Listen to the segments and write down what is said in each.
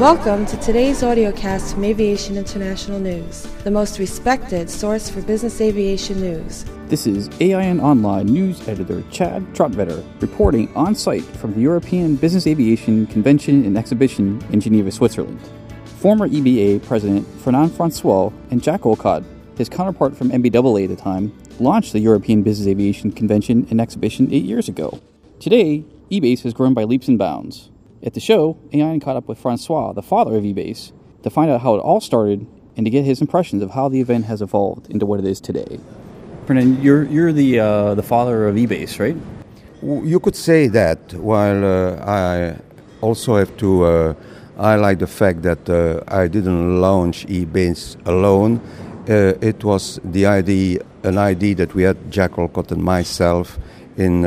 Welcome to today's audiocast from Aviation International News, the most respected source for business aviation news. This is AIN Online News Editor Chad Trotvetter reporting on site from the European Business Aviation Convention and Exhibition in Geneva, Switzerland. Former EBA President Fernand François and Jack Olcott, his counterpart from MBAA at the time, launched the European Business Aviation Convention and Exhibition 8 years ago. Today, eBase has grown by leaps and bounds. At the show, AIN caught up with François, the father of eBase, to find out how it all started and to get his impressions of how the event has evolved into what it is today. Fernand, you're the father of eBase, right? You could say that, while I also have to highlight the fact that I didn't launch eBase alone. It was an idea that we had, Jack Olcott and myself, in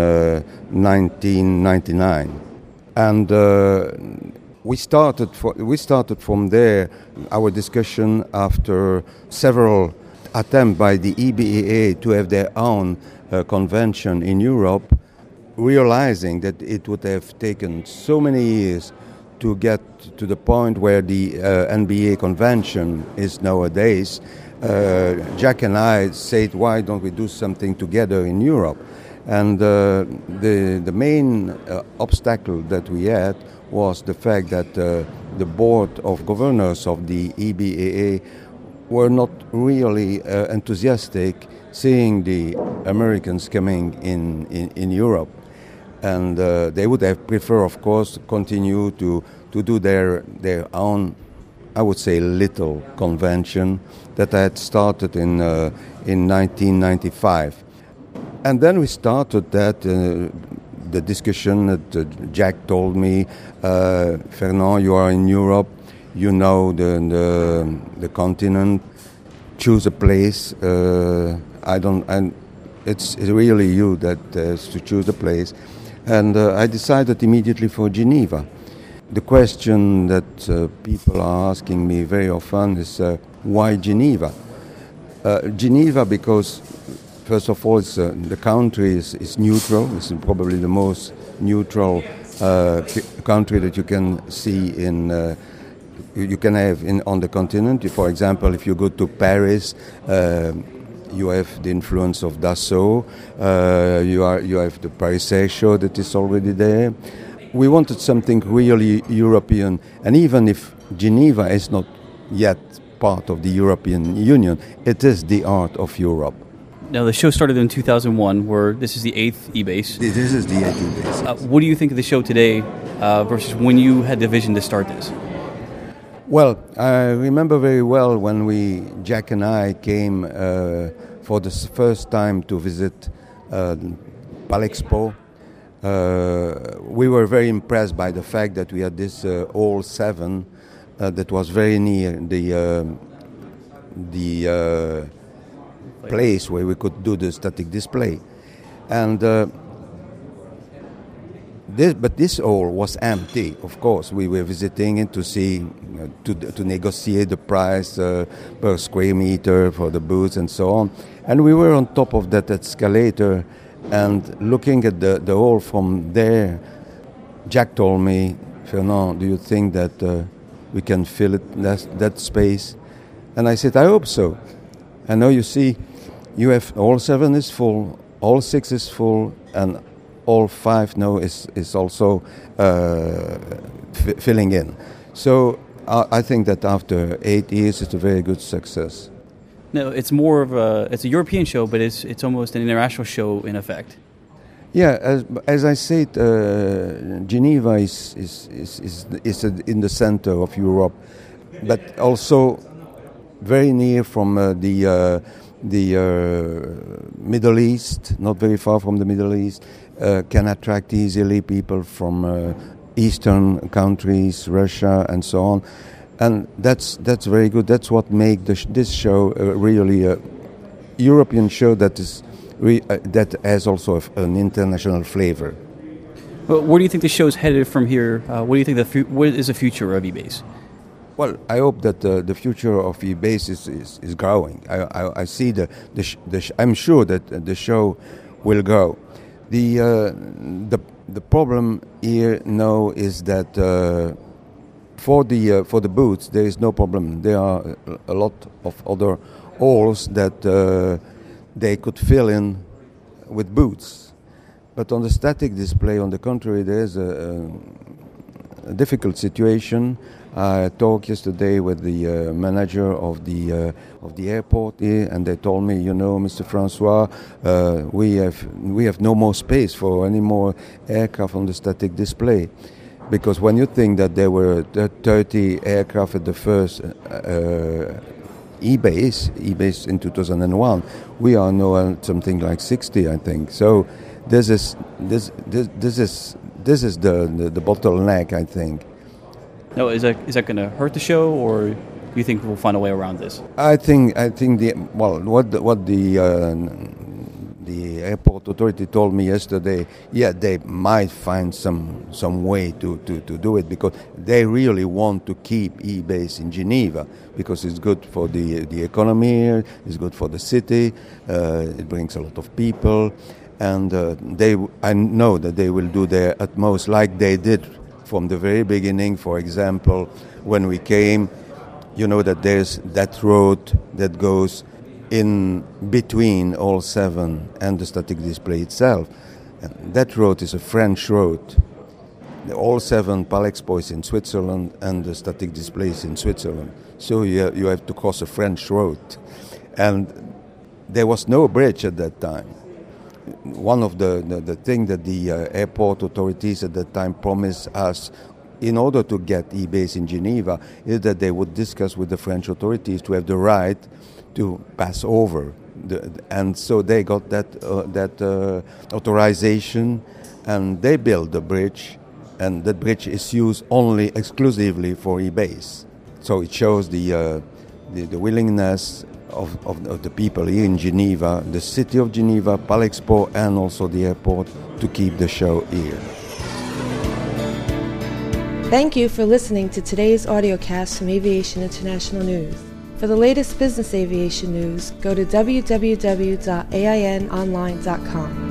1999. And we started from there our discussion after several attempts by the EBAA to have their own convention in Europe, realizing that it would have taken so many years to get to the point where the NBA convention is nowadays. Jack and I said, why don't we do something together in Europe? And the main obstacle that we had was the fact that the board of governors of the EBAA were not really enthusiastic seeing the Americans coming in Europe. And they would have preferred, of course, to continue to do their own, I would say, little convention that had started in 1995. And then we started the discussion that Jack told me, Fernand, you are in Europe, you know the continent, choose a place. It's really you that has to choose a place. And I decided immediately for Geneva. The question that people are asking me very often is, why Geneva? Geneva because, first of all, the country is neutral. It's probably the most neutral country that you can see you can have on the continent. For example, if you go to Paris, you have the influence of Dassault. You have the Paris Air Show that is already there. We wanted something really European, and even if Geneva is not yet part of the European Union, it is the heart of Europe. Now, the show started in 2001, where this is the 8th eBase. This is the 8th eBase. What do you think of the show today versus when you had the vision to start this? Well, I remember very well when Jack and I came for the first time to visit Palexpo. We were very impressed by the fact that we had this Hall 7 that was very near the place where we could do the static display, and this hall was empty. Of course, we were visiting it to see, to negotiate the price per square meter for the booths and so on. And we were on top of that escalator and looking at the hall from there. Jack told me, Fernand, do you think that we can fill that space? And I said, I hope so. And now you see, you have all 7 is full, all 6 is full, and all 5 now is also filling in. So I think that after 8 years, it's a very good success. No, it's more of it's a European show, but it's almost an international show in effect. Yeah, as I said, Geneva is in the center of Europe, but also very near from the Middle East, not very far from the Middle East, can attract easily people from Eastern countries, Russia, and so on. And that's very good. That's what makes this show really a European show that has also an international flavor. Well, where do you think the show's headed from here? What do you think what is the future of eBase? Well, I hope that the future of eBase is growing. I see I'm sure that the show will grow. The problem here now is that for the boots, there is no problem. There are a lot of other holes that they could fill in with boots. But on the static display, on the contrary, there is a difficult situation. I talked yesterday with the manager of the airport here, and they told me, Mr. Francois, we have no more space for any more aircraft on the static display, because when you think that there were 30 aircraft at the first EBACE in 2001, we are now at something like 60, I think. So this is the bottleneck, I think. No, is that going to hurt the show, or do you think we'll find a way around this? I think what the airport authority told me yesterday, they might find some way to do it, because they really want to keep EBACE in Geneva, because it's good for the economy, it's good for the city, it brings a lot of people, and I know that they will do their utmost, like they did from the very beginning. For example, when we came, that there's that road that goes in between all 7 and the static display itself. And that road is a French road. All 7 Palexpo is in Switzerland and the static display is in Switzerland. So you have to cross a French road. And there was no bridge at that time. One of the things that the airport authorities at that time promised us in order to get EBACE in Geneva is that they would discuss with the French authorities to have the right to pass over. And so they got that authorization, and they built the bridge, and that bridge is used only exclusively for EBACE. So it shows the willingness of the people here in Geneva, the city of Geneva, Palexpo, and also the airport, to keep the show here. Thank you for listening to today's audiocast from Aviation International News. For the latest business aviation news, go to www.ainonline.com.